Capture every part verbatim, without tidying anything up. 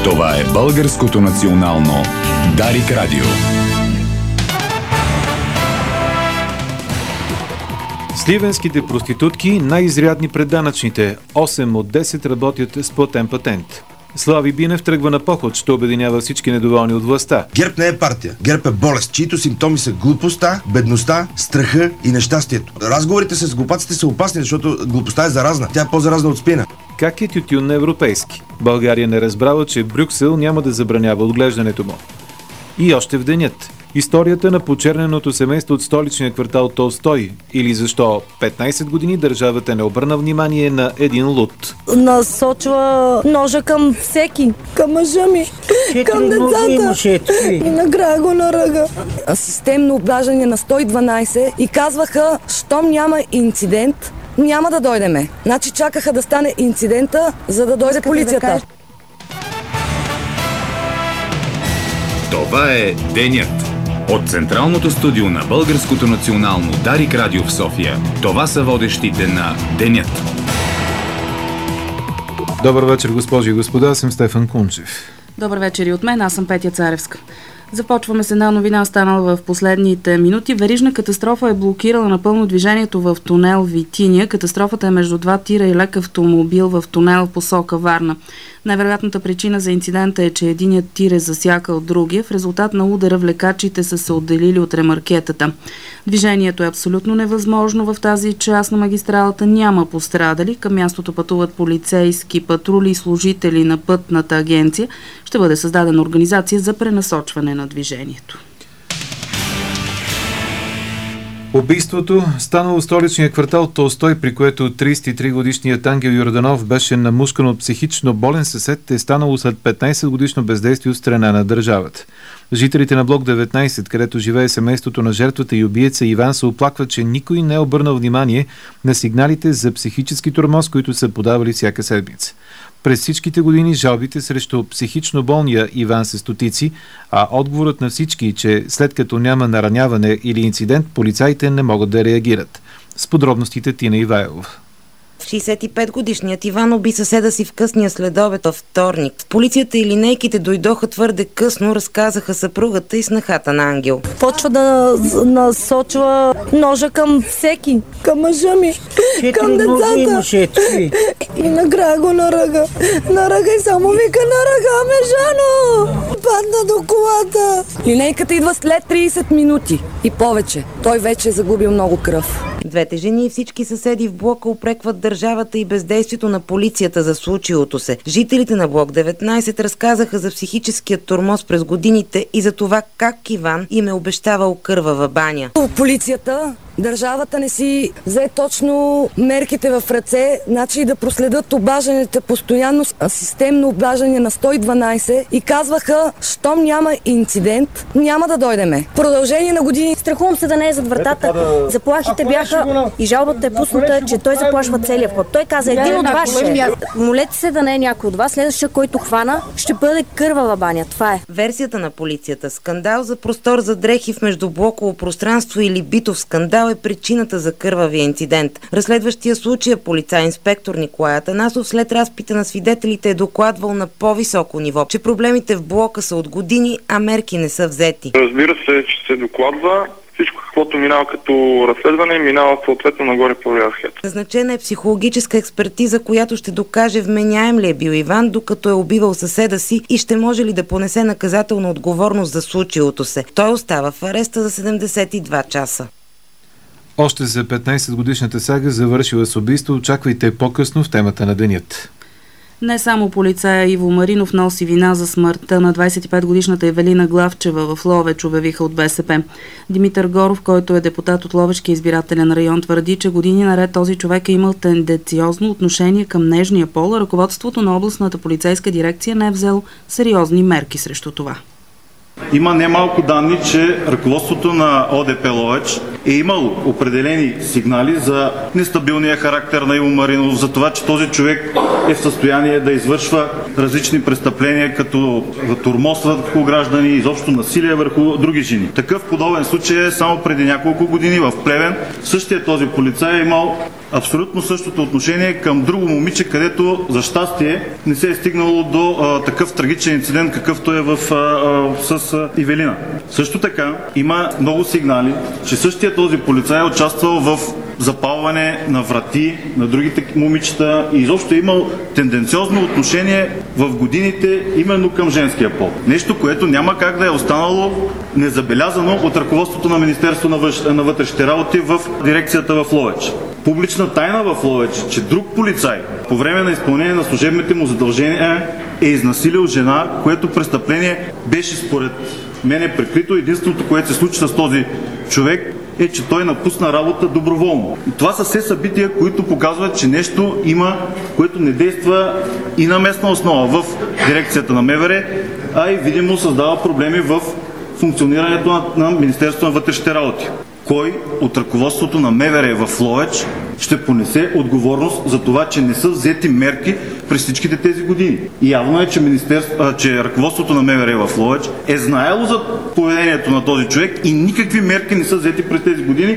Това е Българското национално Дарик Радио. Сливенските проститутки най-изрядни пред данъчните. осем от десет работят с платен патент. Слави Бинев тръгва на поход, ще обединява всички недоволни от властта. ГЕРБ не е партия. ГЕРБ е болест, чието симптоми са глупостта, бедността, страха и нещастието. Разговорите с глупаците са опасни, защото глупостта е заразна. Тя е по-заразна от спина. Как е тютюн на европейски? България не разбрала, че Брюксел няма да забранява отглеждането му. И още в денят. Историята на почерненото семейство от столичния квартал Толстой. Или защо петнайсет години държавата не обърна внимание на един луд. Насочва ножа към всеки. Към мъжа ми, към децата. И накрая го наръга. Системно обаждане на сто и дванайсет и казваха, щом няма инцидент, няма да дойдеме. Значи чакаха да стане инцидента, за да дойде полицията. Това е Денят. От Централното студио на Българското национално Дарик Радио в София. Това са водещите на Денят. Добър вечер, госпожи и господа, аз съм Стефан Кунчев. Добър вечер и от мен, аз съм Петя Царевска. Започваме с една новина, станала в последните минути. Верижна катастрофа е блокирала напълно движението в тунел Витиния. Катастрофата е между два тира и лек автомобил в тунел в посока Варна. Най-вероятната причина за инцидента е, че единият тир е засякал другия. В резултат на удара влекачите са се отделили от ремаркетата. Движението е абсолютно невъзможно в тази част на магистралата. Няма пострадали. Към мястото пътуват полицейски патрули и служители на пътната агенция. Ще бъде създадена организация за пренасочване на движението. Убийството станало в столичния квартал Толстой, при което трийсет и три годишният Ангел Йорданов беше намускан от психично болен съсед, е станало след петнайсет годишно бездействие от страна на държавата. Жителите на блок деветнайсет, където живее семейството на жертвата и убиеца Иван, се оплакват, че никой не е обърнал внимание на сигналите за психически тормоз, които са подавали всяка седмица. През всичките години жалбите срещу психично болния Иван са стотици, а отговорът на всички, че след като няма нараняване или инцидент, полицаите не могат да реагират. С подробностите Тина Ивайлова. шейсет и пет годишният Иван уби съседа си в късния следобед във вторник. В полицията и линейките дойдоха твърде късно, разказаха съпругата и снахата на Ангел. Почва да насочва ножа към всеки. Към мъжа ми, към децата. И накрая го наръга. Наръга и само вика, наръга ме, Жано! Падна до колата. Линейката идва след трийсет минути и повече. Той вече е загубил много кръв. Двете жени и всички съседи в блока упрекват държавата и бездействието на полицията за случилото се. Жителите на блок деветнайсет разказаха за психическия тормоз през годините и за това как Иван им е обещавал кървава баня. Полицията, държавата не си взе точно мерките в ръце, значи да проследят обажданията постоянно, системно обаждане на сто и дванайсет и казваха, щом няма инцидент, няма да дойдеме. Продължение на години. Страхувам се да не е зад вратата. Заплахите бяха и жалбата е пусната, че той заплашва целия вход. Той каза, един от вас ще. Молете се да не е някой от вас. Следващия, който хвана, ще бъде кървава баня. Това е. Версията на полицията. Скандал за простор за дрехи в междублоково пространство или битов скандал е причината за кървавия инцидент. Разследващия случая полицай-инспектор Николай Атанасов след разпита на свидетелите е докладвал на по-високо ниво, че проблемите в блока са от години, а мерки не са взети. Разбира се, че се докладва. Всичко, каквото минава като разследване, минава съответно нагоре по иерархията. Назначена е психологическа експертиза, която ще докаже вменяем ли е бил Иван, докато е убивал съседа си и ще може ли да понесе наказателна отговорност за случилото се. Той остава в ареста за седемдесет и два часа. Още за петнайсет годишната сага завършила с убийство. Очаквайте по-късно в темата на денят. Не само полицая Иво Маринов носи вина за смъртта на двайсет и пет годишната Евелина Главчева в Ловеч, обявиха от БСП. Димитър Горов, който е депутат от Ловешкия избирателен район, твърди, че години наред този човек е имал тенденциозно отношение към нежния пол, а ръководството на областната полицейска дирекция не е взел сериозни мерки срещу това. Има немалко данни, че ръководството на ОДП Ловеч е имало определени сигнали за нестабилния характер на Иво Маринов, за това, че този човек е в състояние да извършва различни престъпления, като тормоз върху граждани, изобщо насилие върху други жени. Такъв подобен случай е само преди няколко години в Плевен. Същия този полицай е имал абсолютно същото отношение към друго момиче, където за щастие не се е стигнало до а, такъв трагичен инцидент, какъвто е в, а, а, с а, Ивелина. Също така има много сигнали, че същия този полицай е участвал в запалване на врати на другите момичета и изобщо е имал тенденциозно отношение в годините именно към женския пол. Нещо, което няма как да е останало незабелязано от ръководството на Министерството на, въж... на вътрешните работи в дирекцията в Ловеч. Публична тайна в Ловеч, че друг полицай по време на изпълнение на служебните му задължения е изнасилил жена, което престъпление беше според мен е прикрито. Единственото, което се случи с този човек, е, че той напусна работа доброволно. И това са все събития, които показват, че нещо има, което не действа и на местна основа в дирекцията на МВР, а и видимо създава проблеми в функционирането на, на Министерството на вътрешните работи. Кой от ръководството на МВР в Ловеч ще понесе отговорност за това, че не са взети мерки през всичките тези години? И явно е, че, министерство, че ръководството на МВР в Ловеч е знаело за поведението на този човек и никакви мерки не са взети през тези години.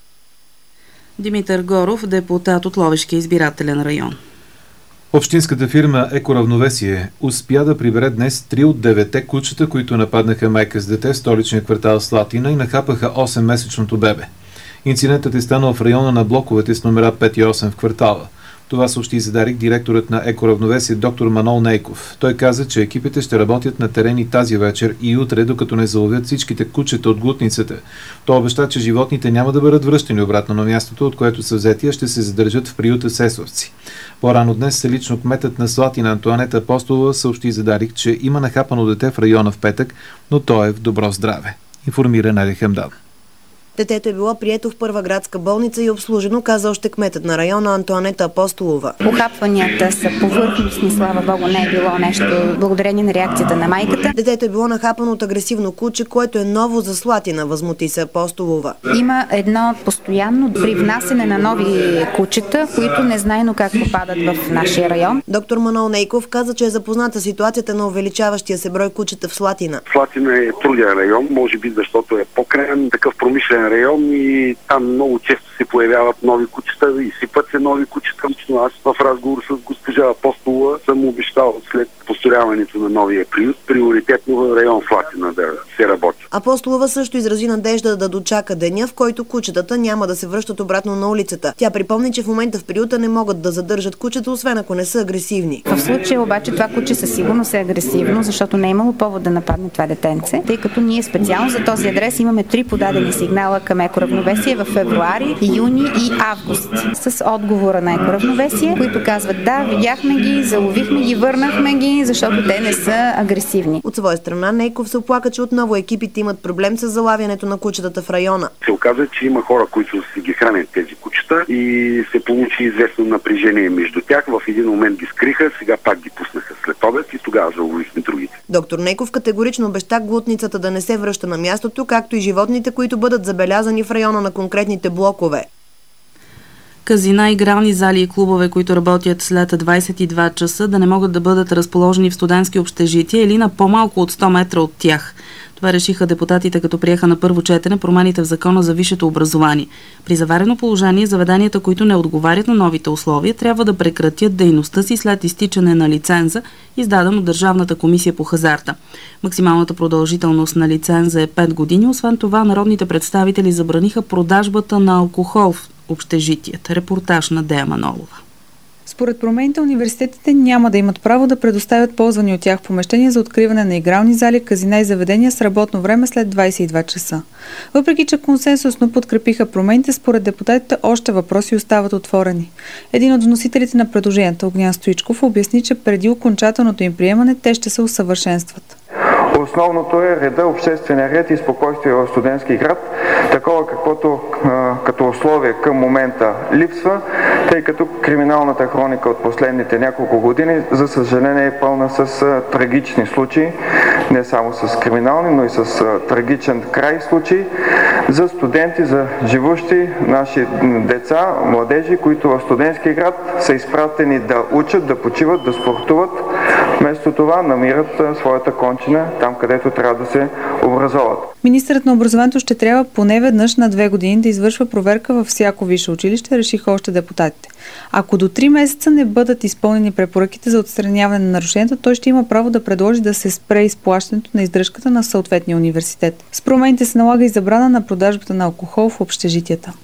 Димитър Горов, депутат от Ловешкия избирателен район. Общинската фирма Екоравновесие успя да прибере днес три от деветте кучета, които нападнаха майка с дете в столичния квартал Слатина и нахапаха осем-месечното бебе. Инцидентът е станал в района на блоковете с номера пет и осем в квартала. Това съобщи за Дарик директорът на Екоравновесие доктор Манол Нейков. Той каза, че екипите ще работят на терени тази вечер и утре, докато не заловят всичките кучета от глутницата. Той обеща, че животните няма да бъдат връщани обратно на мястото, от което са взети, а ще се задържат в приюта Сесовци. По-рано днес лично кметът на Слатина Антоанета Апостолова съобщи за Дарик, че има нахапано дете в района в петък, но то е в добро здраве. Информира Надя Хемдан. Детето е било прието в първа градска болница и обслужено, каза още кметът на района Антоанета Апостолова. Ухапванията са повърхностни, слава богу, не е било нещо благодарение на реакцията на майката. Детето е било нахапано от агресивно куче, което е ново за Слатина, възмути се Апостолова. Има едно постоянно привнасене на нови кучета, които незнайно как попадат в нашия район. Доктор Манол Нейков каза, че е запозната ситуацията на увеличаващия се брой кучета в Слатина. Слатина е труден район, може би защото е по-крайен, такъв промишлен район и там много често се появяват нови кучета и сипат се нови кучета. Аз в разговор с госпожа Апостолова съм обещал след построяването на новия приют, приоритетно в район Слатина да се работи. Апостолова също изрази надежда да дочака деня, в който кучетата няма да се връщат обратно на улицата. Тя припомни, че в момента в приюта не могат да задържат кучета, освен ако не са агресивни. В случая обаче това куче със сигурност е агресивно, защото не е имало повод да нападне това детенце, тъй като ние специално за този адрес имаме три подадени сигнала към Екоравновесие в февруари, юни и август с отговора на Екоравновесие, които казват: да, видяхме ги, заловихме ги, върнахме ги, защото те не са агресивни. От своя страна Нейков се оплака, че отново екипите имат проблем с залавянето на кучетата в района. Се оказа, че има хора, които си ги хранят тези кучета и се получи известно напрежение между тях. В един момент ги скриха, сега пак ги пуснаха след обед и тогава заловихме другите. Доктор Нейков категорично обеща глутницата да не се връща на мястото, както и животните, които бъдат забелязани в района на конкретните блокове. Казина, игрални зали и клубове, които работят след двайсет и два часа, да не могат да бъдат разположени в студентски общежития или на по-малко от сто метра от тях. Това решиха депутатите, като приеха на първо четене промените в Закона за висшето образование. При заварено положение, заведенията, които не отговарят на новите условия, трябва да прекратят дейността си след изтичане на лиценза, издаден от Държавната комисия по хазарта. Максималната продължителност на лиценза е пет години. Освен това, народните представители забраниха продажбата на алкохол в общежитията. Репортаж на Дея Манолова. Според промените, университетите няма да имат право да предоставят ползвани от тях помещения за откриване на игрални зали, казина и заведения с работно време след двайсет и два часа. Въпреки че консенсусно подкрепиха промените, според депутатите още въпроси остават отворени. Един от вносителите на предложението, Огнян Стоичков, обясни, че преди окончателното им приемане те ще се усъвършенстват. Основното е реда, обществения ред и спокойствие в студентски град, такова каквото а, като условие към момента липсва, тъй като криминалната хроника от последните няколко години, за съжаление, е пълна с а, трагични случаи, не само с криминални, но и с а, трагичен край случаи за студенти, за живущи наши деца, младежи, които в студентски град са изпратени да учат, да почиват, да спортуват, Вместо това намират своята кончина там, където трябва да се образоват. Министърът на образованието ще трябва поне веднъж на две години да извършва проверка във всяко висше училище, решиха още депутатите. Ако до три месеца не бъдат изпълнени препоръките за отстраняване на нарушенията, той ще има право да предложи да се спре изплащането на издръжката на съответния университет. С промените се налага и забрана на продажбата на алкохол в общежитията.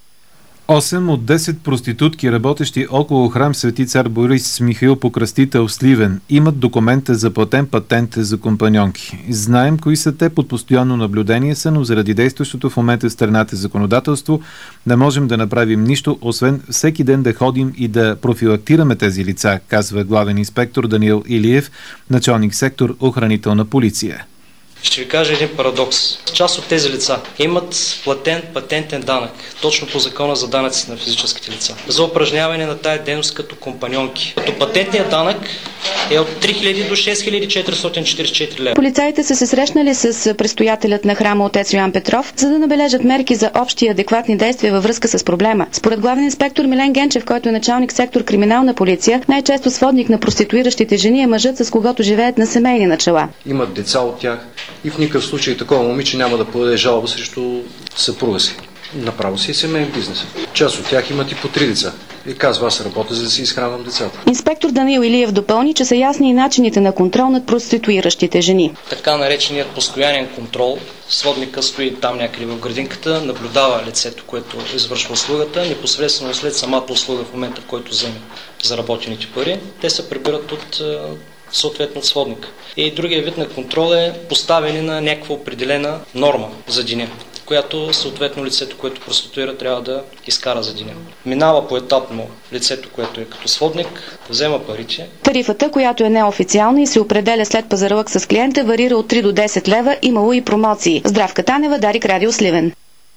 осем от десет проститутки, работещи около храм Свети цар Борис Михаил Покръстител в Сливен, имат документа за платен патент за компаньонки. Знаем кои са те, под постоянно наблюдение са, но заради действащото в момента в страната законодателство не можем да направим нищо, освен всеки ден да ходим и да профилактираме тези лица, казва главен инспектор Даниил Илиев, началник сектор охранителна полиция. Ще ви кажа един парадокс. Част от тези лица имат платен патентен данък, точно по закона за данъците на физическите лица, за упражняване на тая дейност като компаньонки. Като патентният данък е от три хиляди до шест хиляди четиристотин четиридесет и четири лева. Полицаите са се срещнали с предстоятелят на храма отец Йоан Петров, за да набележат мерки за общи и адекватни действия във връзка с проблема. Според главен инспектор Милен Генчев, който е началник сектор криминална полиция, най-често сводник на проституиращите жени е мъжът, с когото живеят на семейни начала. Имат деца от тях и в никакъв случай такова момиче няма да подаде жалба срещу съпруга си. Направо си е семейен бизнес. Част от тях имат и по три деца. И казва, аз работя, за да си изхранвам децата. Инспектор Даниил Илиев допълни, че са ясни и начините на контрол над проституиращите жени. Така нареченият постоянен контрол, сводника стои там някъде в градинката, наблюдава лицето, което извършва услугата, непосредствено след самата услуга в момента, в който вземе заработените пари, те се прибират от съответно от сводника. И другия вид на контрол е поставяне на някаква определена норма за деня, която съответно лицето, което проституира, трябва да изкара за деня. Минава поетапно лицето, което е като сводник, взема парите. Тарифата, която е неофициална и се определя след пазарлък с клиента, варира от три до десет лева, имало и промоции. Здравка Танева, Дарик Радио Сливен.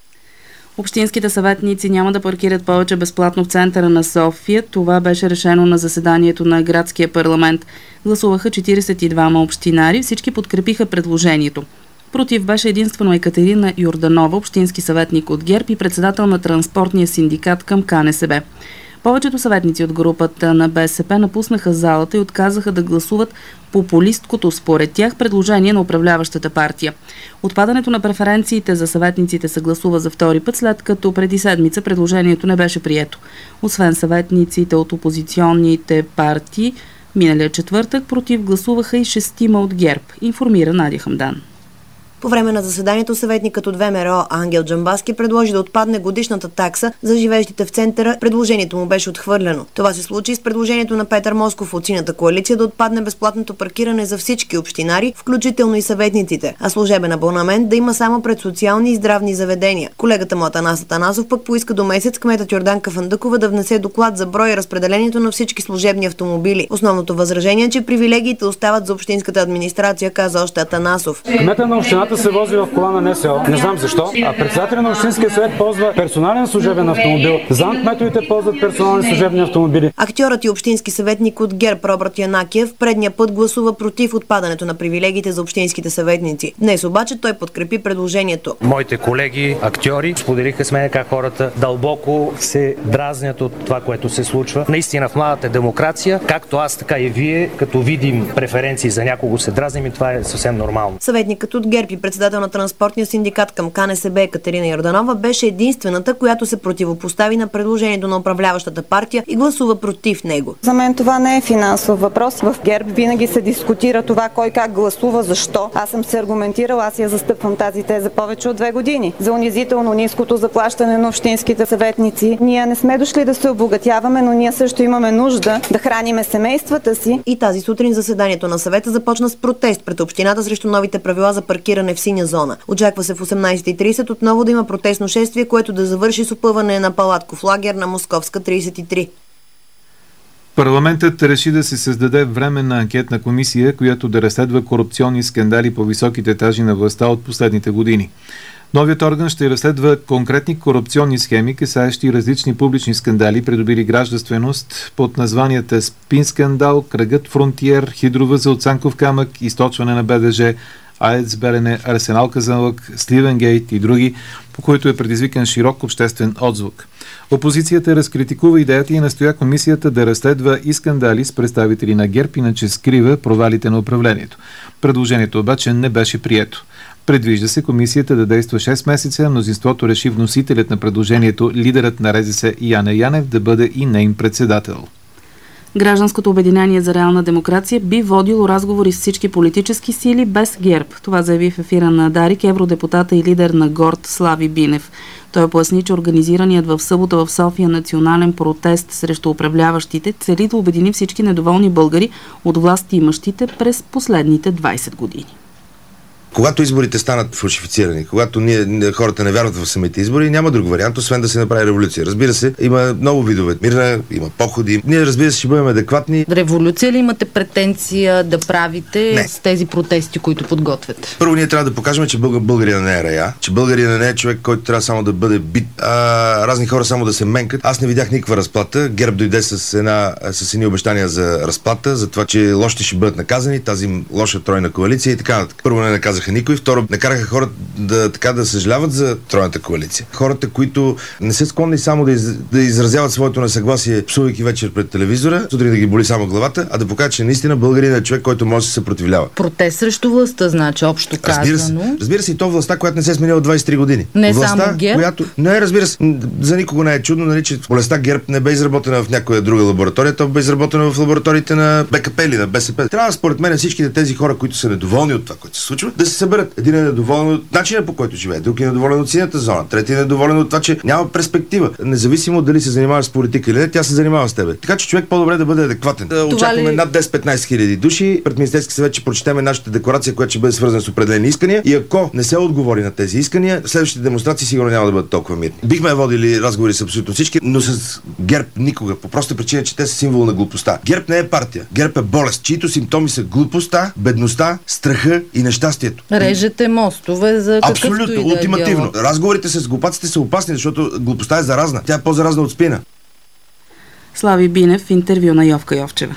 Общинските съветници няма да паркират повече безплатно в центъра на София. Това беше решено на заседанието на градския парламент. Гласуваха четиридесет и двама общинари. Всички подкрепиха предложението. Против беше единствено Екатерина Йорданова, общински съветник от ГЕРБ и председател на транспортния синдикат към КНСБ. Повечето съветници от групата на БСП напуснаха залата и отказаха да гласуват популисткото според тях предложение на управляващата партия. Отпадането на преференциите за съветниците се гласува за втори път, след като преди седмица предложението не беше прието. Освен съветниците от опозиционните партии, миналия четвъртък против гласуваха и шестима от ГЕРБ, информира Надя Хамдан. По време на заседанието съветникът от ВМРО Ангел Джамбазки предложи да отпадне годишната такса за живеещите в центъра. Предложението му беше отхвърлено. Това се случи с предложението на Петър Москов от Синята коалиция да отпадне безплатното паркиране за всички общинари, включително и съветниците, а служебен абонамент да има само пред социални и здравни заведения. Колегата му Атанас Атанасов пък поиска до месец кметът Йорданка Фандъкова да внесе доклад за брой и разпределението на всички служебни автомобили. Основното възражение е, че привилегиите остават за общинската администрация, каза още Атанасов. Кметът на общината се вози в кола на НСО, не знам защо, а председателят на Общинския съвет ползва персонален служебен автомобил. Замкметовите ползват персонални служебни автомобили. Актьорът и общински съветник от ГЕРБ Робърт Янакиев предния път гласува против отпадането на привилегиите за общинските съветници. Днес обаче той подкрепи предложението. Моите колеги, актьори, споделиха с мен как хората дълбоко се дразнят от това, което се случва. Наистина в младата демокрация, както аз, така и вие, като видим преференции за някого се дразним и това е съвсем нормално. Съветникът от ГЕРБ и председател на транспортния синдикат към КНСБ Екатерина Йорданова беше единствената, която се противопостави на предложението на управляващата партия и гласува против него. За мен това не е финансов въпрос. В ГЕРБ винаги се дискутира това кой как гласува, защо. Аз съм се аргументирала, аз я застъпвам тази теза повече от две години. За унизително ниското заплащане на общинските съветници. Ние не сме дошли да се обогатяваме, но ние също имаме нужда да храниме семействата си. И тази сутрин заседанието на съвета започна с протест пред общината срещу новите правила за паркиране в синя зона. Очаква се в осемнайсет и трийсет отново да има протестно шествие, което да завърши с опъване на палатков лагер на Московска трийсет и три. Парламентът реши да се създаде временна анкетна комисия, която да разследва корупционни скандали по високите етажи на властта от последните години. Новият орган ще разследва конкретни корупционни схеми, касаещи различни публични скандали, придобили гражданственост под названията Спин скандал, Кръгът Фронтиер, Хидровъзел от Цанков камък, източване на БДЖ, АЕЦ Белене, Арсенал Казанлък, Сливенгейт и други, по които е предизвикан широк обществен отзвук. Опозицията разкритикува идеята и настоя комисията да разследва и скандали с представители на ГЕРБ, иначе скрива провалите на управлението. Предложението обаче не беше прието. Предвижда се комисията да действа шест месеца, мнозинството реши вносителят на предложението, лидерът на РЗС Яне Янев, да бъде и неин председател. Гражданското обединение за реална демокрация би водило разговори с всички политически сили без ГЕРБ. Това заяви в ефира на Дарик евродепутата и лидер на ГОРД Слави Бинев. Той поясни, че организираният в събота в София национален протест срещу управляващите цели да обедини всички недоволни българи от власти имащите през последните двайсет години. Когато изборите станат фалшифицирани, когато ние, хората не вярват в самите избори, няма друг вариант, освен да се направи революция. Разбира се, има много видове. Мирна, има походи. Ние, разбира се, ще бъдем адекватни. Революция ли имате претенция да правите не. с тези протести, които подготвяте? Първо, ние трябва да покажем, че българ, българина не е рая, че българина не е човек, който трябва само да бъде бит, а разни хора само да се менкат. Аз не видях никаква разплата. ГЕРБ дойде с, една, с едни обещания за разплата, за това, че лошите ще бъдат наказани, тази лоша тройна коалиция и така нататък. Първо не наказаха никой, второ накараха хората да, така, да съжаляват за тройната коалиция. Хората, които не са склонни само да, из, да изразяват своето несъгласие, псувайки вечер пред телевизора, сутрин да ги боли само главата, а да покажат, че наистина българин е човек, който може да се съпротивлява. Протест срещу властта, значи, общо казано. Разбира се, разбира се, и то властта, която не се е сменила двайсет и три години. Не властта, само ГЕРБ? Която... Не, разбира се, за никого не е чудно, нали, че властта ГЕРБ не бе изработена в някоя друга лаборатория, то бе изработена в лабораториите на БКП или на БСП. Трябва, според мен, всичките тези хора, които са недоволни от това, което се случва, да се съберат. Един е недоволен от начина, по който живее, друг е недоволен от синята зона, трети е недоволен от това, че няма перспектива. Независимо дали се занимаваш с политика или не, тя се занимава с тебе. Така че човек по-добре да бъде адекватен. Да очакваме ли... над десет-петнайсет хиляди души пред Министерски съвет, че прочетеме нашата декларация, която ще бъде свързана с определени искания, и ако не се отговори на тези искания, следващите демонстрации сигурно няма да бъдат толкова мирни. Бихме водили разговори с абсолютно всички, но с ГЕРБ никога, по проста причина, че те са символ на глупостта. ГЕРБ не е партия. ГЕРБ е болест, чието симптоми са глупостта, бедността, страха и нещастието. Режете мостове за какъвто абсолютно, и да е ултимативно. диалог. Разговорите с глупаците са опасни, защото глупостта е заразна. Тя е по-заразна от спина. Слави Бинев в интервю на Йовка Йовчева.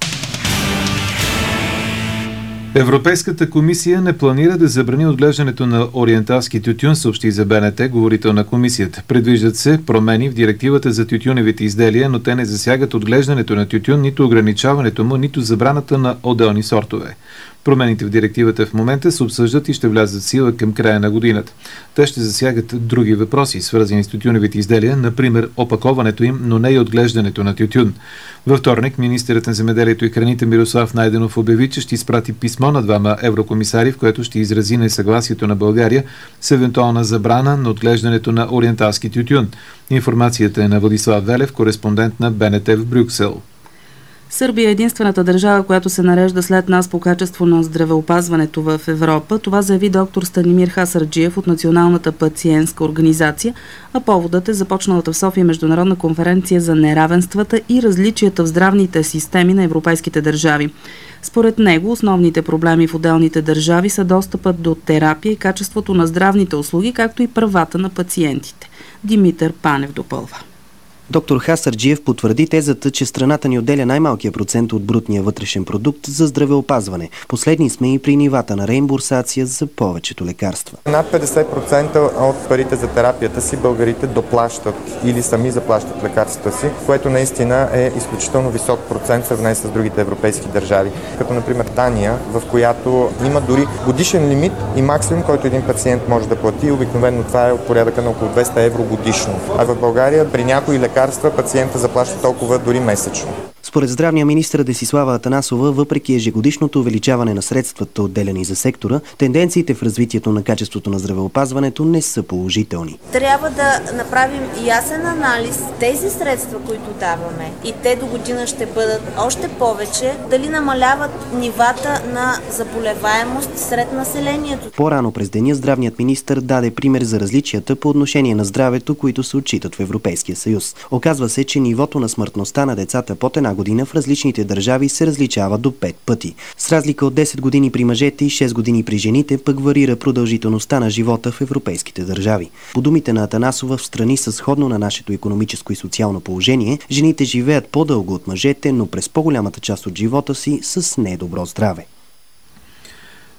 Европейската комисия не планира да забрани отглеждането на ориенталски тютюн, съобщи за БНТ говорител на комисията. Предвиждат се промени в директивата за тютюневите изделия, но те не засягат отглеждането на тютюн, нито ограничаването му, нито забраната на отделни сортове. Промените в директивата в момента се обсъждат и ще влязат в сила към края на годината. Те ще засягат други въпроси, свързани с тютюневите изделия, например опаковането им, но не и отглеждането на тютюн. Във вторник министърът на земеделието и храните Мирослав Найденов обяви, че ще изпрати писмо на двама еврокомисари, в което ще изрази несъгласието на България с евентуална забрана на отглеждането на ориенталски тютюн. Информацията е на Владислав Велев, кореспондент на БНТ в Брюксел. Сърбия е единствената държава, която се нарежда след нас по качество на здравеопазването в Европа. Това заяви доктор Станимир Хасарджиев от Националната пациентска организация, а поводът е започналата в София международна конференция за неравенствата и различията в здравните системи на европейските държави. Според него основните проблеми в отделните държави са достъпът до терапия и качеството на здравните услуги, както и правата на пациентите. Димитър Панев допълва. Доктор Хасарджиев потвърди тезата, че страната ни отделя най-малкия процент от брутния вътрешен продукт за здравеопазване. Последни сме и при нивата на реимбурсация за повечето лекарства. Над петдесет процента от парите за терапията си българите доплащат или сами заплащат лекарствата си, което наистина е изключително висок процент в сравнение с другите европейски държави. Като например Дания, в която има дори годишен лимит и максимум, който един пациент може да плати. Обикновено това е от порядъка на около двеста евро годишно. А в България при някои лекарства пациента заплаща толкова дори месечно. Според здравния министър Десислава Атанасова, въпреки ежегодишното увеличаване на средствата, отделени за сектора, тенденциите в развитието на качеството на здравеопазването не са положителни. Трябва да направим ясен анализ тези средства, които даваме, и те до година ще бъдат още повече, дали намаляват нивата на заболеваемост сред населението. По-рано през деня здравният министър даде пример за различията по отношение на здравето, които се отчитат в Европейския съюз. Оказва се, че нивото на смъртността на децата под една година в различните държави се различава до пет пъти. С разлика от десет години при мъжете и шест години при жените, пък варира продължителността на живота в европейските държави. По думите на Атанасова, в страни с сходно на нашето икономическо и социално положение, жените живеят по-дълго от мъжете, но през по-голямата част от живота си с недобро здраве.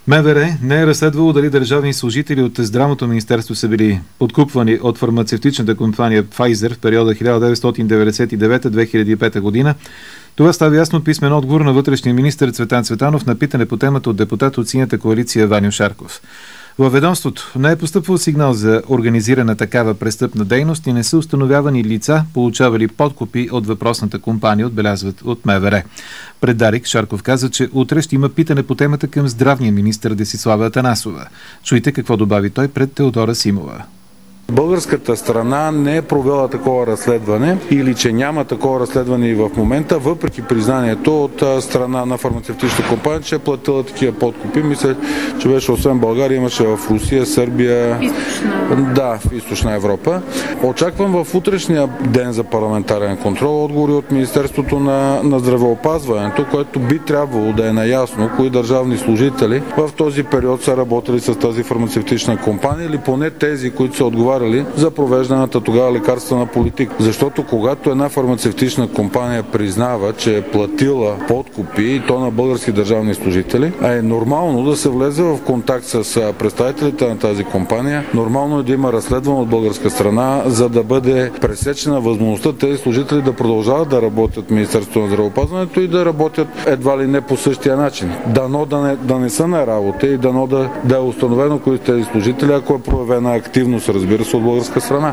МВР не е разследвало дали държавни служители от Здравното министерство са били подкупвани от фармацевтичната компания Pfizer в периода хиляда деветстотин деветдесет и девета до две хиляди и пета година. Това става ясно от писмен отговор на вътрешния министър Цветан Цветанов на питане по темата от депутат от Синята коалиция Ваньо Шарков. Във ведомството не е постъпвал сигнал за организирана такава престъпна дейност и не са установявани лица, получавали подкупи от въпросната компания, отбелязват от МВР. Пред Дарик Шарков каза, че утре ще има питане по темата към здравния министър Десислава Атанасова. Чуйте какво добави той пред Теодора Симова. Българската страна не е провела такова разследване или че няма такова разследване и в момента, въпреки признанието от страна на фармацевтична компания, че е платила такива подкупи. Мисля, че беше освен България, имаше в Русия, Сърбия, източна. Да, в Източна Европа. Очаквам в утрешния ден за парламентарен контрол отговори от Министерството на, на здравеопазването, което би трябвало да е наясно кои държавни служители в този период са работили с тази фармацевтична компания или поне тези, които са отговаряли за провежданата тогава лекарствена политика. Защото когато една фармацевтична компания признава, че е платила подкупи и то на български държавни служители, а е нормално да се влезе в контакт с представителите на тази компания, нормално е да има разследване от българска страна, за да бъде пресечена възможността тези служители да продължават да работят в Министерството на здравеопазването и да работят едва ли не по същия начин. Дано да не, да не са на работа и дано да, да е установено кои са тези служители, ако е проявена активност, разбира се, от българска страна.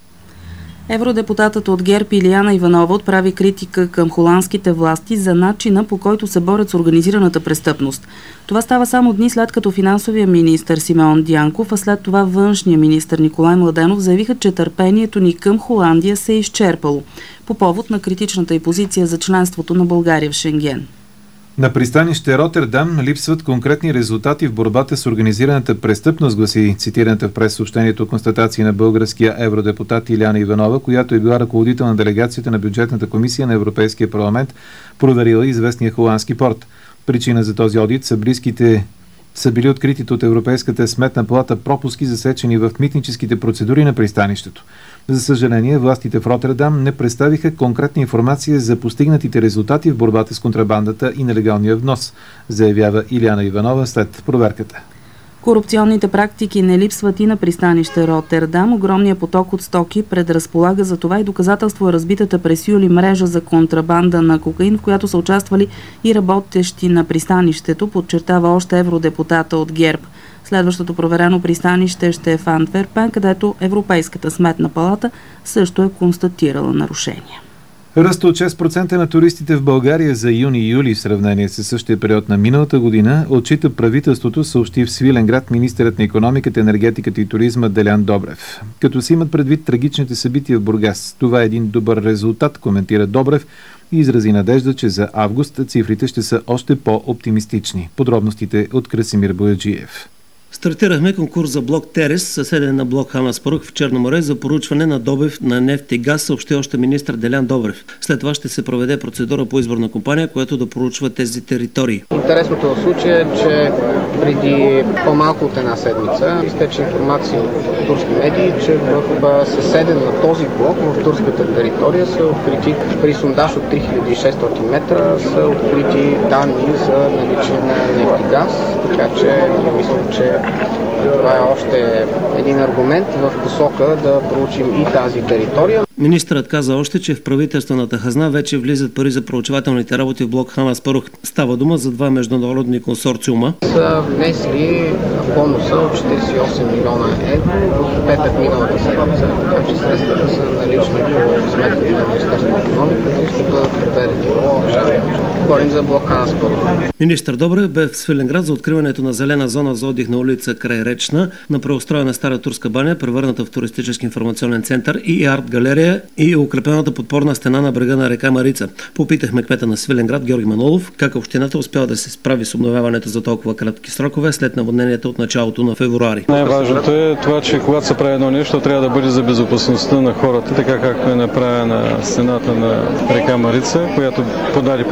Евродепутатът от ГЕРБ Илияна Иванова отправи критика към холандските власти за начина, по който се борят с организираната престъпност. Това става само дни след като финансовия министър Симеон Дянков, а след това външния министър Николай Младенов заявиха, че търпението ни към Холандия се е изчерпало по повод на критичната й позиция за членството на България в Шенген. На пристанище Ротердам липсват конкретни резултати в борбата с организираната престъпност, гласи цитираната в прес-съобщението констатации на българския евродепутат Илияна Иванова, която е била ръководител на делегацията на бюджетната комисия на Европейския парламент, проверила известния холандски порт. Причина за този одит са близките са били откритите от Европейската сметна палата пропуски, засечени в митническите процедури на пристанището. За съжаление, властите в Ротердам не представиха конкретна информация за постигнатите резултати в борбата с контрабандата и нелегалния внос, заявява Илияна Иванова след проверката. Корупционните практики не липсват и на пристанище Ротердам. Огромният поток от стоки предразполага за това и доказателство е разбитата през юли мрежа за контрабанда на кокаин, в която са участвали и работещи на пристанището, подчертава още евродепутата от ГЕРБ. Следващото проверено пристанище ще е в Антверпен, където Европейската сметна палата също е констатирала нарушения. Ръст от шест процента на туристите в България за юни и юли в сравнение с същия период на миналата година отчита правителството, съобщи в Свиленград министърът на икономиката, енергетиката и туризма Делян Добрев. Като се имат предвид трагичните събития в Бургас, това е един добър резултат, коментира Добрев и изрази надежда, че за август цифрите ще са още по-оптимистични. Подробностите от Красимир Бояджиев. Стартирахме конкурс за блок Терес, съседен на блок Хан Аспарух в Черно море, за проучване на добив на нефт и газ, съобщи още министър Делян Добрев. След това ще се проведе процедура по избор на компания, която да проучва тези територии. Интересното в случая е, че преди по-малко от една седмица изтече информация от турски медии, че в съседен на този блок, в турската територия, са открити при сондаж от три хиляди и шестстотин метра са открити данни за наличие на нефт и газ, така че мисля, че това е още един аргумент в посока да проучим и тази територия. Министърът каза още, че в правителствената хазна вече влизат пари за проучвателните работи в блок Хан Аспарух. Става дума за два международни консорциума. Са внесли бонуса от четиридесет и осем милиона евро в петък миналата седмица, така че средствата са налични по сметките на Министерството на икономиката и ще бъдат преведени в държавния. Говорим за блок Хан Аспарух. Министър Добрев бе в Свиленград за откриването на зелена зона за отдих на улица край Речна, на преустроена стара турска баня, превърната в туристически информационен център и арт-галерия и укрепената подпорна стена на брега на река Марица. Попитахме кмета на Свиленград Георги Манолов как общината успява да се справи с обновяването за толкова кратки срокове след наводненията от началото на февруари. Най-важното е това, че когато се прави едно нещо, трябва да бъде за безопасността на хората, така както е направена стената на река Марица, която подаде по време на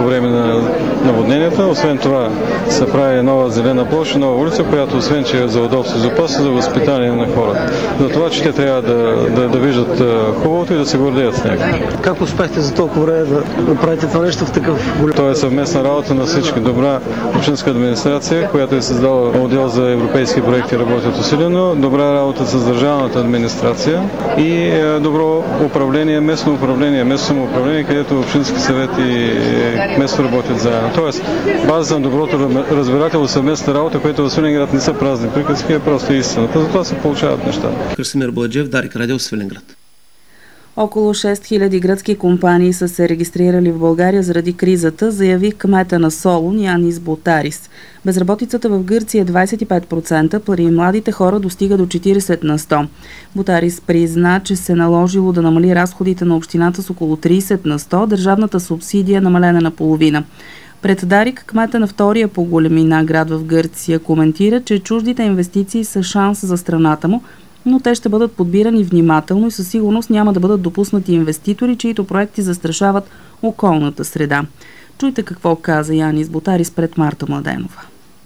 наводненията. Освен това се прави нова зелена площа, нова улица, която освен, че е за удобство и безопасност, за възпитание на хората. За това, че те трябва да, да, да виждат хубавото и да се гордеят с него. Как успехте за толкова време да направите това нещо в такъв голям? Това е съвместна работа на всички. Добра общинска администрация, която е създала отдел за европейски проекти, работят усилено, добра работа с държавната администрация и добро управление, местно управление, местно самоуправление, където общински съвет и кметство работят заедно. Тоест, база на доброто разбирателно съвместна работа, която в Свиленград не са празни приказки, е просто истината. Затова се получават нещата. Красимир Бояджиев, Дарик Радио, Свиленград. Около шест хиляди гръцки компании са се регистрирали в България заради кризата, заяви кмета на Солун Янис Ботарис. Безработицата в Гърция е двадесет и пет процента, при младите хора достига до четиридесет на сто. Ботарис призна, че се наложило да намали разходите на общината с около тридесет на сто, държавната субсидия е намалена на половина. Пред Дарик, кмета на втория по големина град в Гърция, коментира, че чуждите инвестиции са шанс за страната му, но те ще бъдат подбирани внимателно и със сигурност няма да бъдат допуснати инвеститори, чието проекти застрашават околната среда. Чуйте какво каза Янис Ботарис пред Марта Младенова.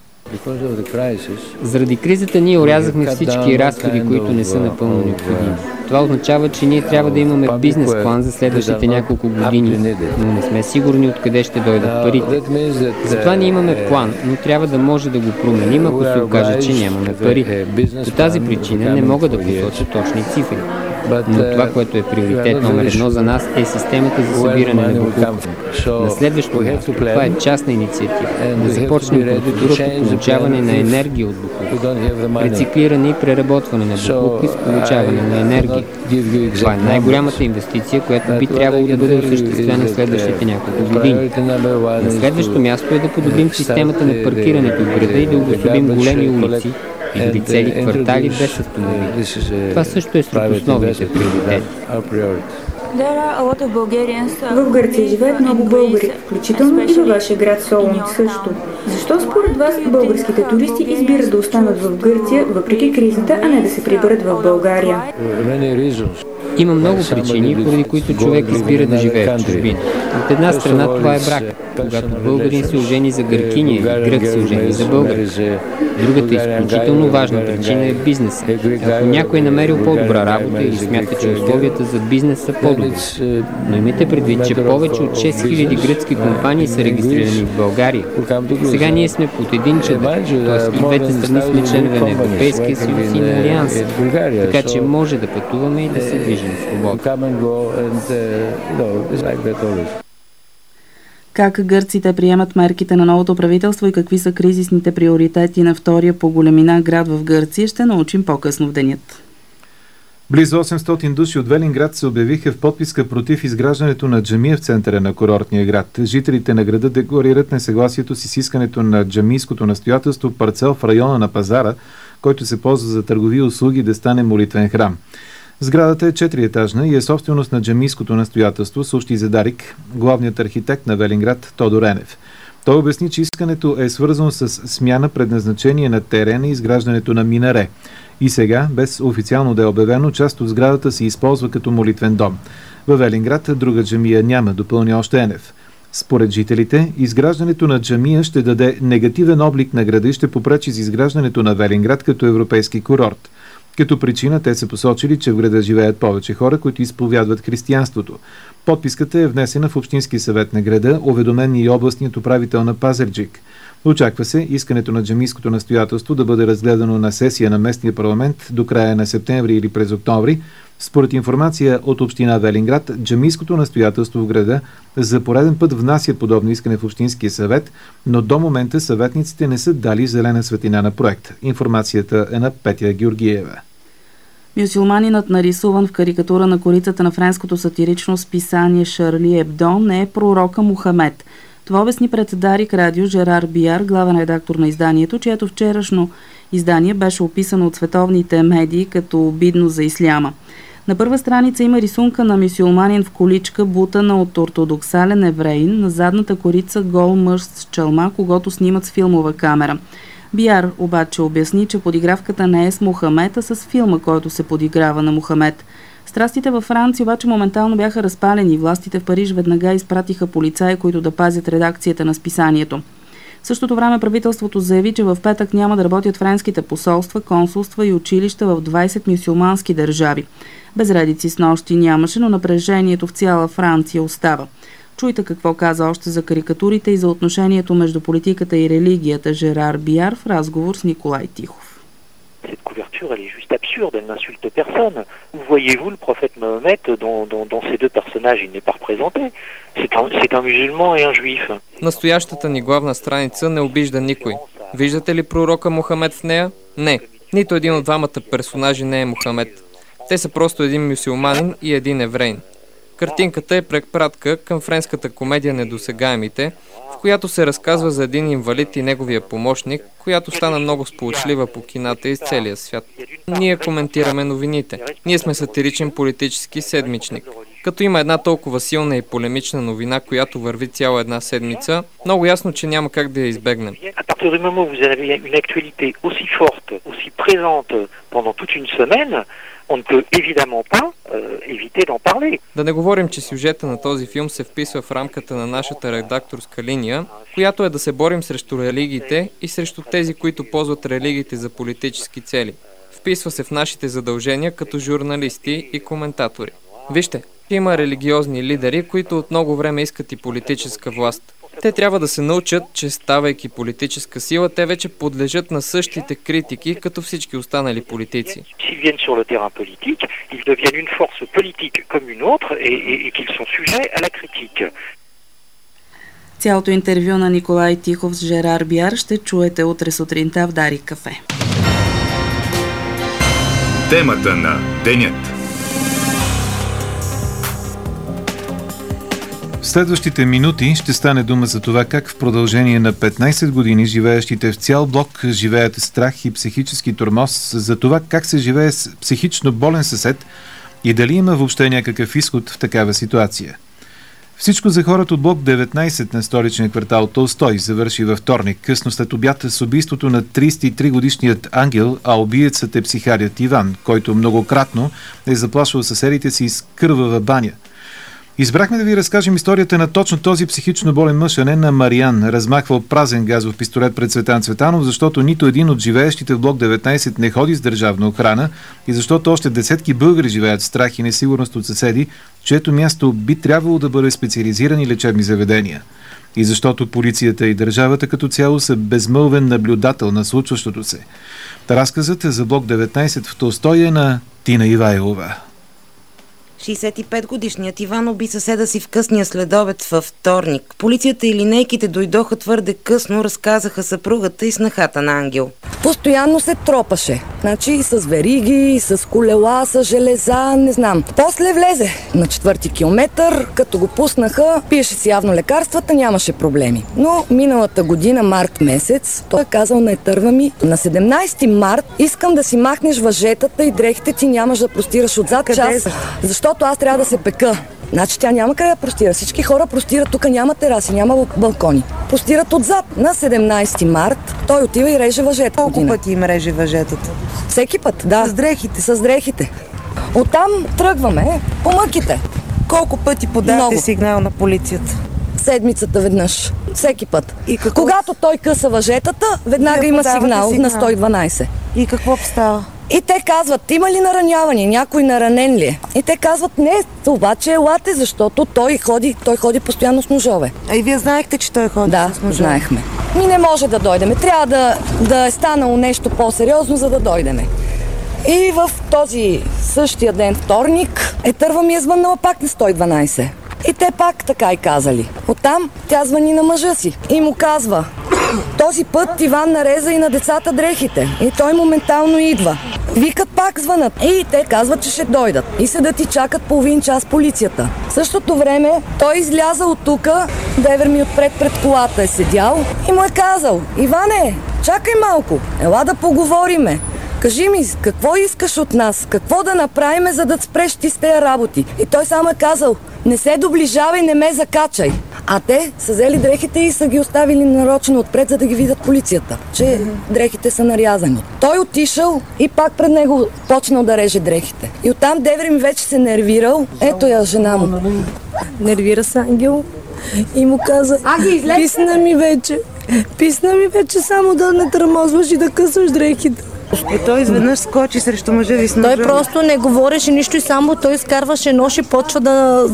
Заради кризата ние орязахме всички разходи, които не са напълно необходими. Това означава, че ние трябва да имаме бизнес план за следващите няколко години, но не сме сигурни откъде ще дойдат парите. Затова ние имаме план, но трябва да може да го променим, ако се окаже, че нямаме пари. По тази причина не мога да посоча точни цифри. Но това, което е приоритет номер едно за нас, е системата за събиране на боклук. На следващо място, това е частна инициатива. Да започнем процедура по получаване на енергия от боклук, рециклиране и преработване на боклук и с получаване на енергия. Това е най-голямата инвестиция, която би трябвало да бъде осъществена в следващите няколко години. На следващо място е да подобрим системата на паркирането в града и да обособим големи улици и дори цели квартали без автомобили. Това също е сред основните приоритети. В Гърция живеят много българи, включително и във вашия град Солун също. Защо според вас българските туристи избират да останат в Гърция въпреки кризата, а не да се приберат в България? Има много причини, поради които човек избира да живее в чужбина. От една страна това е брак. Когато българин се ожени за гъркиня или грък се ожени за българ. Другата изключително важна причина е бизнеса. Ако някой е намерил по-добра работа или смята, че условията за бизнес са по-добри. Но имайте предвид, че повече от шест хиляди гръцки компании са регистрирани в България. Сега ние сме под един чадър, т.е. и двете страни сме членове на Европейския съюз и на Алианса. Така че може да пътуваме и да се движим свободно. Как гърците приемат мерките на новото правителство и какви са кризисните приоритети на втория по големина град в Гърция, ще научим по-късно в денят. Близо осемстотин души от Велинград се обявиха в подписка против изграждането на джамия в центъра на курортния град. Жителите на града декларират несъгласието си с искането на джамийското настоятелство парцел в района на пазара, който се ползва за търгови услуги, да стане молитвен храм. Сградата е четириетажна и е собственост на джамийското настоятелство, съобщи за Дарик главният архитект на Велинград Тодор Енев. Той обясни, че искането е свързано с смяна предназначение на терена и изграждането на минаре. И сега, без официално да е обявено, част от сградата се използва като молитвен дом. Във Велинград друга джамия няма, допълни още Енев. Според жителите, изграждането на джамия ще даде негативен облик на града и ще попречи за изграждането на Велинград като европейски курорт. Като причина те са посочили, че в града живеят повече хора, които изповядват християнството. Подписката е внесена в Общински съвет на града, уведомен и областният управител на Пазарджик. Очаква се искането на джамийското настоятелство да бъде разгледано на сесия на местния парламент до края на септември или през октомври. Според информация от община Велинград, джамийското настоятелство в града за пореден път внася подобно искане в Общинския съвет, но до момента съветниците не са дали зелена светлина на проект. Информацията е на Петя Георгиева. Мюсюлманинът, нарисуван в карикатура на корицата на френското сатирично списание Шарли Ебдо, не е пророка Мухамед. Това обясни пред Дарик Радио Жерар Биар, главен редактор на изданието, чието вчерашно издание беше описано от световните медии като обидно за исляма. На първа страница има рисунка на мюсюлманин в количка, бутана от ортодоксален евреин, на задната корица гол мъж с чалма, когото снимат с филмова камера. Биар обаче обясни, че подигравката не е с Мухамед, а с филма, който се подиграва на Мухамед. Страстите във Франция обаче моментално бяха разпалени. Властите в Париж веднага изпратиха полицаи, които да пазят редакцията на списанието. В същото време правителството заяви, че в петък няма да работят френските посолства, консулства и училища в двайсет мюсюлмански държави. Безредици с нощи нямаше, но напрежението в цяла Франция остава. Чуйте какво каза още за карикатурите и за отношението между политиката и религията Жерар Биар в разговор с Николай Тихов. Cette couverture, elle est juste absurde, elle n'insulte personne. Où voyez-vous le prophète Mohamed dans, dans, dans ces deux personnages? Il n'est pas représenté. C'est un, c'est un musulman et un juif. Настоящата ни главна страница не обижда никой. Виждате ли пророка Мохамед в нея? Не. Нито един от двамата персонажи не е Мохамед. Те са просто един мюсюлманин и един еврейн. Картинката е препратка към френската комедия "Недосегаемите", в която се разказва за един инвалид и неговия помощник, която стана много сполучлива по кината из целия свят. Ние коментираме новините. Ние сме сатиричен политически седмичник. Като има една толкова силна и полемична новина, която върви цяла една седмица, много ясно, че няма как да я избегнем. On ne peut évidemment pas euh, éviter d'en parler. Да не говорим, че сюжета на този филм се вписва в рамката на нашата редакторска линия, която е да се борим срещу религиите и срещу тези, които ползват религиите за политически цели. Вписва се в нашите задължения като журналисти и коментатори. Вижте, има религиозни лидери, които от много време искат и политическа власт. Те трябва да се научат, че ставайки политическа сила, те вече подлежат na същите критики, като всички останали политици. S'ils viennent sur le terrain politique, ils deviennent une force politique comme une autre et, et, et qu'ils sont sujets à la critique. Цялото интервю на Николай Тихов с Жерар Биар ще чуете утре сутринта в Дарик кафе. Темата на денят. В следващите минути ще стане дума за това как в продължение на петнайсет години живеещите в цял блок живеят страх и психически тормоз, за това как се живее с психично болен съсед и дали има въобще някакъв изход в такава ситуация. Всичко за хората от блок деветнайсет на столичния квартал Толстой завърши във вторник, късно след обяд с убийството на трийсет и три годишният Ангел, а убиецът е психарят Иван, който многократно е заплашвал съседите си с кървава баня. Избрахме да ви разкажем историята на точно този психично болен мъж, а не на Мариан, размахвал празен газов пистолет пред Цветан Цветанов, защото нито един от живеещите в блок деветнайсет не ходи с държавна охрана и защото още десетки българи живеят в страх и несигурност от съседи, чието място би трябвало да бъде специализирани лечебни заведения. И защото полицията и държавата като цяло са безмълвен наблюдател на случващото се. Разказът за блок деветнайсет в Толстой е на Тина Ивайлова. шейсет и пет годишният Иван уби съседа си в късния следобед във вторник. Полицията и линейките дойдоха твърде късно, разказаха съпругата и снахата на Ангел. Постоянно се тропаше. Значи с вериги, с колела, с железа, не знам. После влезе на четвърти километър, като го пуснаха, пиеше си явно лекарствата, нямаше проблеми. Но миналата година, март месец, той е казал: не търва ми. На седемнайсети март искам да си махнеш въжетата и дрехите ти, нямаш да простираш отзад. Час, защото аз трябва да се пека. Значи тя няма къде да простира. Всички хора простират, тук няма тераси, няма балкони. Простират отзад. На седемнайсети март той отива и реже въжета. Колко година. Пъти им реже въжетата? Всеки път, да. С дрехите? С дрехите. Оттам тръгваме по мъките. Колко пъти подавате сигнал на полицията? Седмицата веднъж. Всеки път. И какво... Когато той къса въжетата, веднага има сигнал, сигнал на сто и дванайсет. И какво става? И те казват: има ли нараняване, някой наранен ли е? И те казват: не, обаче елате, защото той ходи, той ходи постоянно с ножове. А и вие знаехте, че той ходи да, с ножове? Да, знаехме. Ми не може да дойдеме. Трябва да, да е станало нещо по-сериозно, за да дойдеме. И в този същия ден, вторник, Етърва ми е звъннала пак на сто и дванайсет. И те пак така и казали. Оттам тя звъни на мъжа си и му казва: този път Иван нареза и на децата дрехите. И той моментално идва. Викат пак звънат. И те казват, че ще дойдат. И седат и чакат половин час полицията. В същото време той изляза от тука, девер ми отпред пред колата е седял и му е казал: Иване, чакай малко, ела да поговориме. Кажи ми, какво искаш от нас? Какво да направиме, за да спреш ти с тези работи? И той само е казал: не се доближавай, не ме закачай. А те са взели дрехите и са ги оставили нарочно отпред, за да ги видят полицията, че дрехите са нарязани. Той отишъл и пак пред него почнал да реже дрехите. И оттам Деврим вече се нервирал. Ето я жена му. Нервира се Ангел и му каза: писна ми вече. Писна ми вече само да не търмозваш и да късаш дрехите. И той изведнъж скочи срещу мъжа ви с ножа. Той просто не говореше нищо и само той изкарваше нож и почва да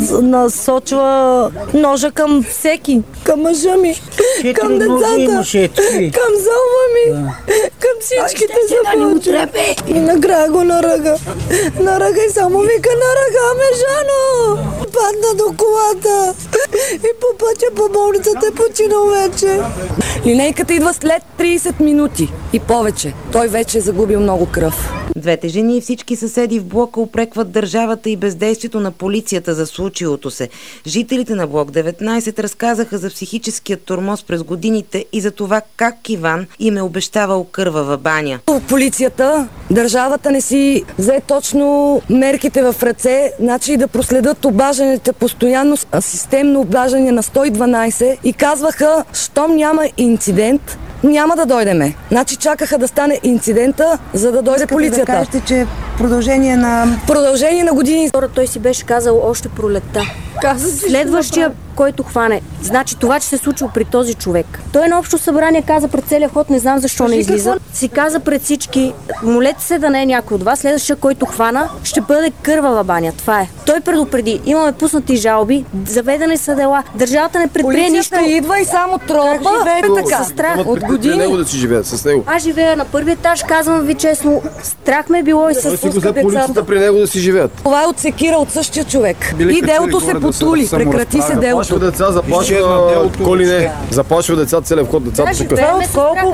насочва ножа към всеки. Към мъжа ми, към децата, към зълва ми, към всичките започва. И накрая го наръга. Наръга и само вика: наръга ме, Жано! Падна до колата и по пътя по болницата е починал вече. Линейката идва след трийсет минути и повече. Той вече е загубил много кръв. Двете жени и всички съседи в блока упрекват държавата и бездействието на полицията за случилото се. Жителите на блок деветнайсет разказаха за психическия тормоз през годините и за това как Иван им е обещавал кървава баня. Полицията, държавата не си взе точно мерките в ръце, значи да проследят обажданията постоянно, системно обаждане на сто и дванайсет и казваха: щом няма инцидент, няма да дойдеме. Значи чакаха да стане инцидента, за да дойде полицията. Да кажете, че продължение на... Продължение на години. Той си беше казал още пролетта. Следващия, който хване. Значи това, че се е случило при този човек. Той на общо събрание каза пред целия ход, не знам защо не излиза. Си каза пред всички: молете се да не е някой от вас, следващия, който хвана, ще бъде кървава баня. Това е. Той предупреди: имаме пуснати жалби, заведени са дела. Държавата не предприе нищо. Полицията идва и само тропа. Така, страх от години. Него да си живеят с него. Аз живея на първи етаж, казвам ви честно. Страх ме е било и се спуска децата. При него да си живеят. Това е от секира от същия човек. И делото се потули. Прекрати се делото. Заплашва деца, заплашва коли не. Заплашва деца, целия вход децата са като. Колко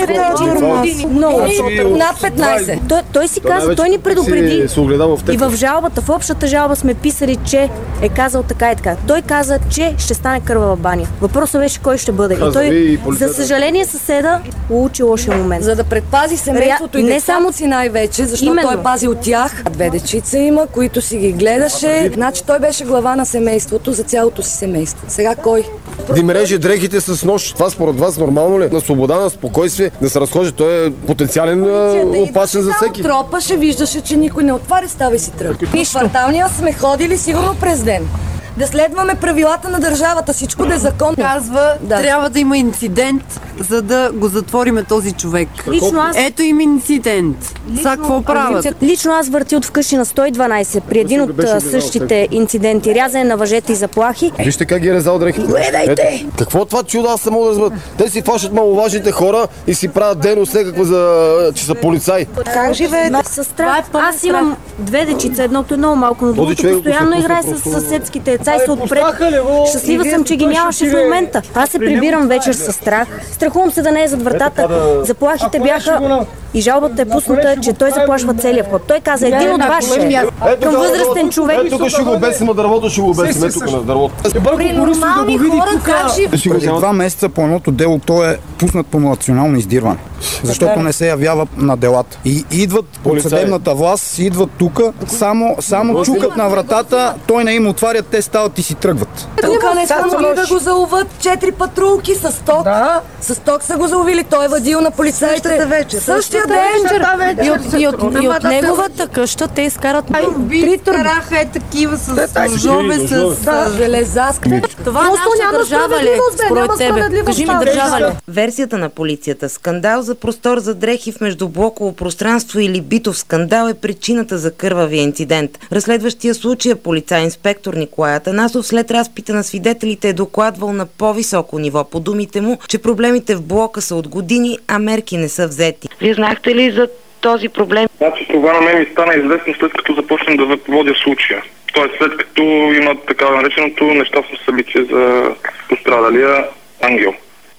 години? Много. Над петнайсет. Той си каза, той ни предупреди. И в жалбата, в общата жалба сме писали, че е казал така и така. Той каза, че ще стане кървава баня. Въпросът беше кой ще бъде. И той, за съжаление, съседа получи лошия момент. За да предпази семейството и не само си най-вече, защото той е пазил тях. Две дечица има, които си ги гледаше. Значи той беше глава на семейството за цялото си семейство. Сега кой? Да им реже дрехите с нож. Това според вас нормално ли? На свобода, на спокойствие, да се разхожда. Той е потенциален опасен за всеки. Тропаше, виждаше, че никой не отваря, става и си тръгва. И кварталния сме ходили сигурно през ден. Да следваме правилата на държавата, всичко да е закон. Казва, да. Трябва да има инцидент, за да го затвориме този човек. Лично аз... Ето им инцидент. Сега какво правят? Лично аз върти от вкъщи на сто и дванайсет при един от същите инциденти. Рязане на въжета и заплахи. Вижте как ги е резал дрехите. Гледайте! Какво това чудо, аз съм мога да разбера? Те си фащат маловажните хора и си правят дейност някаква за... че са полицаи. Как живеете? Със страх. Аз имам две дечица, едното е много малко, но другото постоянно играе с съседските деца и се отпред. Щастлива съм, че ги нямаше в момента. Аз се прибирам вечер със страх. Страхувам се да не е зад вратата. Заплахите бяха и жалбата е пусната, че той заплашва целия вход. Той каза: един от вас ще е към възрастен човек. Ето тук ще го обесим на дървото, ще го обесим. Ето тук на дървото. При нормални хора как живеят? Преди два месеца по едното дело той е пуснат по национално издирване, защото не се явява на делата. И идват от съдебната власт, идват тук, само, само чукат на вратата, той не им отварят, те стават и си тръгват. Тук не са могли да го заловат четири патрулки с ток. Да. С ток са го заловили, той е въдил на полицаите. Вечер. Същия ден. И от, и от, и от неговата къща те изкарат три траха е такива с ножове, с железаска. Това наша държава ли е? Според тебе. Кажи ми, държава ли? Версията на полицията: скандал за простор за дрехи в междублоково пространство или битов скандал е причината за кървавия инцидент. Разследващия случая полицай инспектор Николай Атанасов след разпита на свидетелите е докладвал на по-високо ниво. По думите му, че проблемите в блока са от години, а мерки не са взети. Вие знаехте ли за този проблем? Значи това на мен ми стана известно след като започнем да водя случая. Тоест след като има така нареченото нещастно събитие за пострадалия Ангел.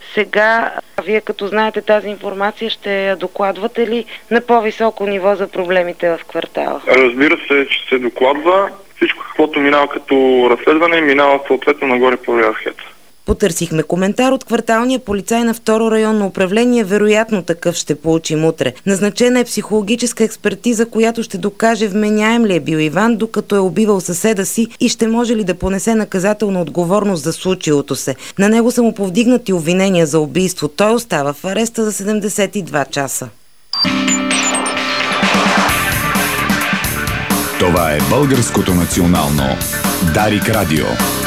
Сега, вие като знаете тази информация, ще я докладвате ли на по-високо ниво за проблемите в квартала? Разбира се, че се докладва. Всичко, каквото минава като разследване, минава съответно нагоре по иерархията. Потърсихме коментар от кварталния полицай на второ районно управление, вероятно такъв ще получим утре. Назначена е психологическа експертиза, която ще докаже вменяем ли е бил Иван, докато е убивал съседа си и ще може ли да понесе наказателна отговорност за случилото се. На него са му повдигнати обвинения за убийство. Той остава в ареста за седемдесет и два часа. Това е Българското национално Дарик Радио.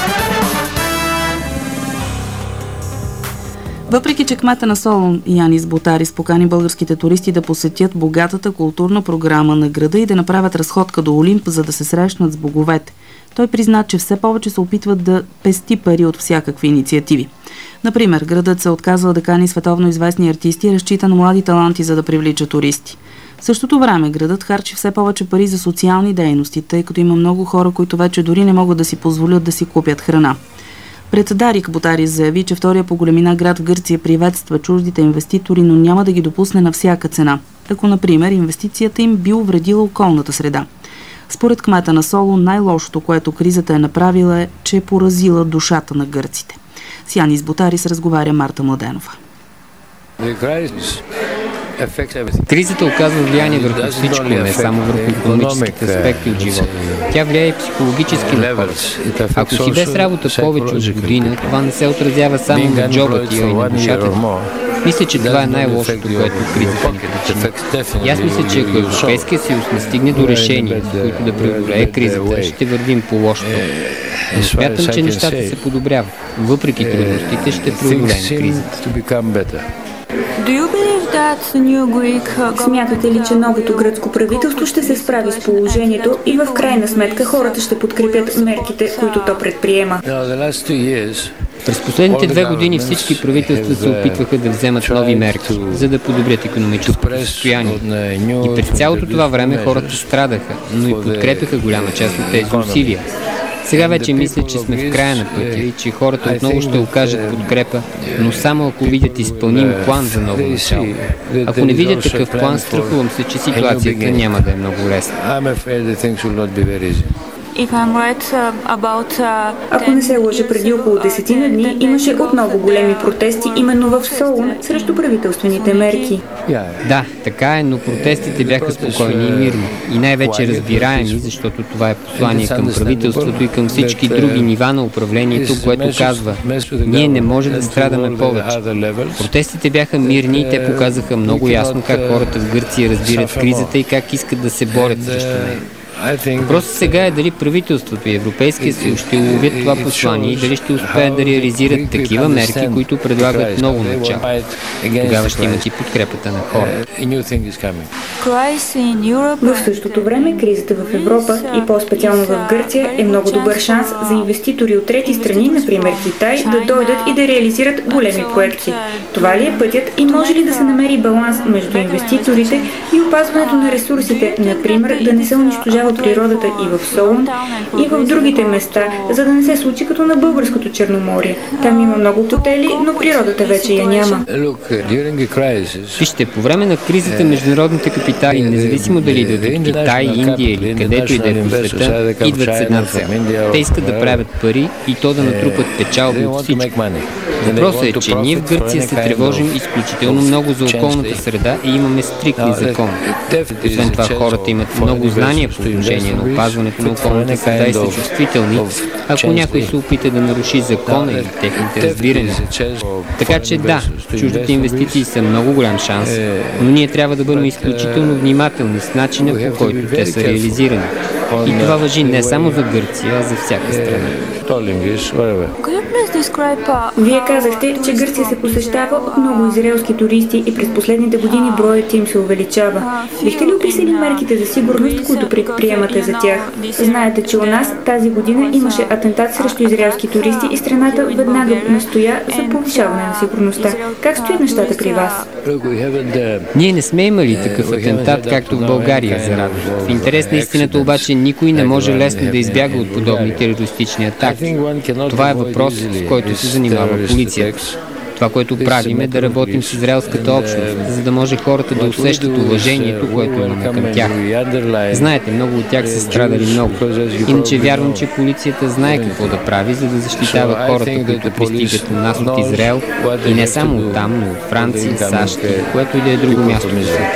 Въпреки че кмета на Солун Янис Ботарис покани българските туристи да посетят богатата културна програма на града и да направят разходка до Олимп, за да се срещнат с боговете, той призна, че все повече се опитват да пести пари от всякакви инициативи. Например, градът се отказва да кани световно известни артисти и разчита на млади таланти, за да привлича туристи. В същото време градът харчи все повече пари за социални дейности, тъй като има много хора, които вече дори не могат да си позволят да си купят храна. Пред Дарик Ботарис заяви, че втория по големина град в Гърция приветства чуждите инвеститори, но няма да ги допусне на всяка цена, ако, например, инвестицията им би увредила околната среда. Според кмета на Солун, най-лошото, което кризата е направила, е, че е поразила душата на гърците. С Янис Ботарис разговаря Марта Младенова. Кризата оказва влияние върху всичко, не само върху икономическите аспекти от живота. Тя влияе и психологически на хората. Ако си без работа повече от година, това не се отразява само на джоба ти, а и на душата ти. Мисля, че това е най-лошото, което кризата ни причини. И аз мисля, че ако Европейския съюз не стигне до решения, с които да преодолее кризата, ще вървим по лошото. Но смятам, че нещата се подобряват. Въпреки трудностите, ще преодолеем кризата. Смятате ли, че новото гръцко правителство ще се справи с положението и в крайна сметка хората ще подкрепят мерките, които то предприема? През последните две години всички правителства се опитваха да вземат нови мерки, за да подобрят икономическото състояние. И през цялото това време хората страдаха, но и подкрепяха голяма част от тези усилия. Сега вече мисля, че сме в края на пътя и че хората отново ще окажат подкрепа, но само ако видят изпълним план за ново начало. Ако не видят такъв план, страхувам се, че ситуацията няма да е много лесна. Ако не се лъжа, преди около десетина дни имаше отново големи протести именно в Солун срещу правителствените мерки. Да, така е, но протестите бяха спокойни и мирни. И най-вече разбираеми, защото това е послание към правителството и към всички други нива на управлението, което казва: ние не може да страдаме повече. Протестите бяха мирни и те показаха много ясно как хората в Гърция разбират кризата и как искат да се борят срещу нея. Въпросът сега е дали правителството и Европейския съюз ще уловят това послание и дали ще успеят да реализират такива мерки, които предлагат ново начало. Тогава ще имат и подкрепата на хората. В същото време кризата в Европа и по-специално в Гърция е много добър шанс за инвеститори от трети страни, например Китай, да дойдат и да реализират големи проекти. Това ли е пътят и може ли да се намери баланс между инвеститорите и опазването на ресурсите, например да не се унищожава природата и в Солун, и в другите места, за да не се случи като на българското Черноморие. Там има много хотели, но природата вече я няма. Вижте, по време на кризата международните капитали, независимо дали идват от Китай, Индия или където и да е по света, идват с една цел. Те искат да правят пари и то да натрупат печалби от всичко. Въпросът е, че ние в Гърция се тревожим изключително много за околната среда и имаме стриктни закони. Освен това, хората имат много знания по отношение на опазването на околната среда и са чувствителни, ако някой се опита да наруши закона или техните разбирания. Така че да, чуждите инвестиции са много голям шанс, но ние трябва да бъдем изключително внимателни с начина, по който те са реализирани. И това важи не само за Гърция, а за всяка страна. Вие казахте, че Гърция се посещава от много израелски туристи и през последните години броят им се увеличава. Бихте ли описали мерките за сигурност, които предприемате за тях? Знаете, че у нас тази година имаше атентат срещу израелски туристи и страната веднага настоя за повишаване на сигурността. Как стоят нещата при вас? Ние не сме имали такъв атентат, както в България, за радост. В интерес на истината обаче никой не може лесно да избяга от подобни терористични атаки. Това е въпрос, с който се занимава полицията. Това, което правим, е да работим с израелската общност, за да може хората да усещат уважението, което имаме към тях. Знаете, много от тях са страдали много. Иначе вярвам, че полицията знае какво да прави, за да защитава хората, които пристигат на нас от Израел и не само от там, но от Франция, САЩ, което и да е друго място в света.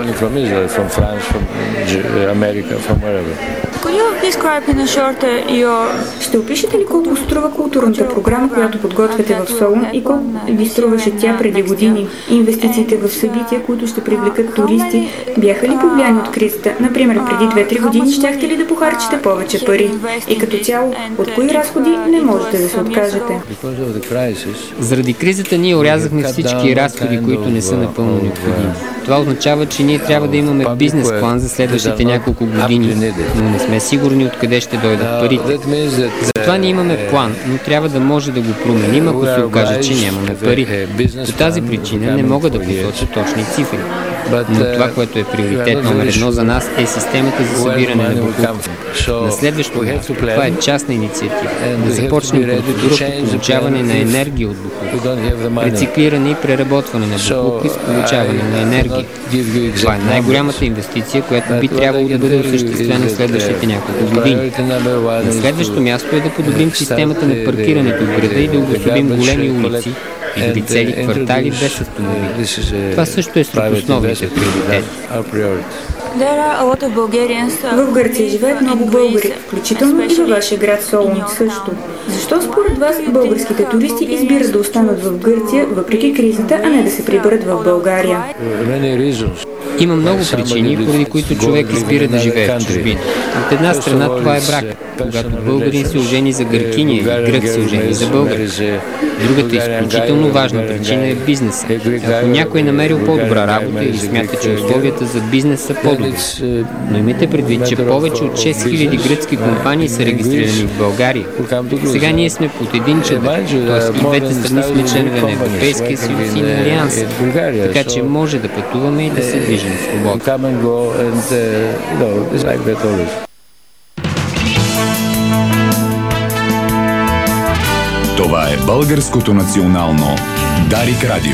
Ще опишете ли колко струва културната програма, която подготвяте в Солун и колко ви струваше тя преди години? Инвестициите в събития, които ще привлекат туристи, бяха ли повлияни от кризата? Например, преди две-три години щяхте ли да похарчите повече пари? И като цяло, от кои разходи не можете да се откажете? Заради кризата ние орязахме всички разходи, които не са напълно необходими. Това означава, че ние трябва да имаме бизнес план за следващите няколко години, но не сме сигурни откъде ще дойдат парите. Затова ние имаме план, но трябва да може да го променим, ако се окаже, че нямаме пари. По тази причина не мога да посоча точни цифри. Но това, което е приоритет номер едно за нас, е системата за събиране на буквите. На следващото място, това е частна инициатива. Да започнем процедура по получаване на енергия от буквите. Рециклиране и преработване на буквите с получаване на енергия. Това е най-голямата инвестиция, която би трябвало да бъде осъществена в следващите няколко години. На следващото място е да подобрим системата на паркирането в града и да обособим големи улици и дори цели квартали без автомобили. Това също е сред основните приоритети. В Гърция живеят много българи, включително и във вашия град Солун също. Защо според вас българските туристи избират да останат в Гърция, въпреки кризата, а не да се приберат в България? Има много причини, поради които човек избира да живее в чужбина. От една страна това е брак, когато българин се ожени за гъркиня и грък се ожени за българин. Другата изключително важна причина е бизнеса. Ако някой е намерил по-добра работа или смята, че условията за бизнес са по-добри. Но имайте предвид, че повече от шест хиляди гръцки компании са регистрирани в България. Сега ние сме под един чадър, т.е. и двете страни сме членове на Европейския съюз и на Алианса. Така че може да пътуваме и да се движим свободно. Това е Българското национално Дарик Радио.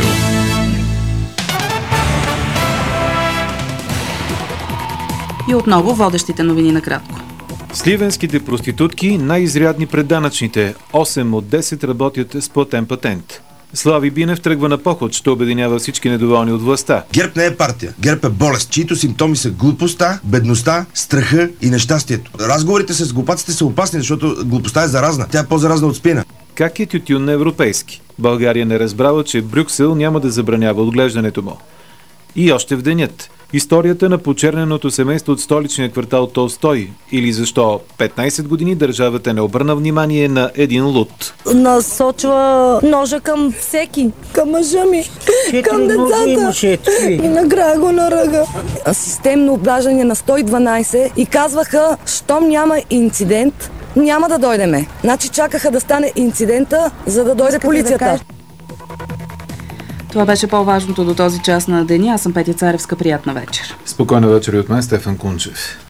И отново водещите новини накратко. Сливенските проститутки най-изрядни пред данъчните. осем от десет работят с платен патент. Слави Бинев тръгва на поход, ще обединява всички недоволни от властта. ГЕРБ не е партия. ГЕРБ е болест, чието симптоми са глупостта, бедността, страха и нещастието. Разговорите с глупаците са опасни, защото глупостта е заразна. Тя е по-заразна от спина. Как е тютюн на европейски? България не разбрала, че Брюксел няма да забранява отглеждането му. И още в денят. Историята на почерненото семейство от столичния квартал Толстой. Или защо петнайсет години държавата не обърна внимание на един луд. Насочва ножа към всеки, към мъжа ми, към децата и накрая го на ръга. Системно обаждане на сто и дванайсет и казваха, щом няма инцидент, няма да дойдеме. Значи чакаха да стане инцидента, за да дойде полицията. Това беше по-важното до този час на деня. Аз съм Петя Царевска. Приятна вечер. Спокойна вечер и от мен, Стефан Кунчев.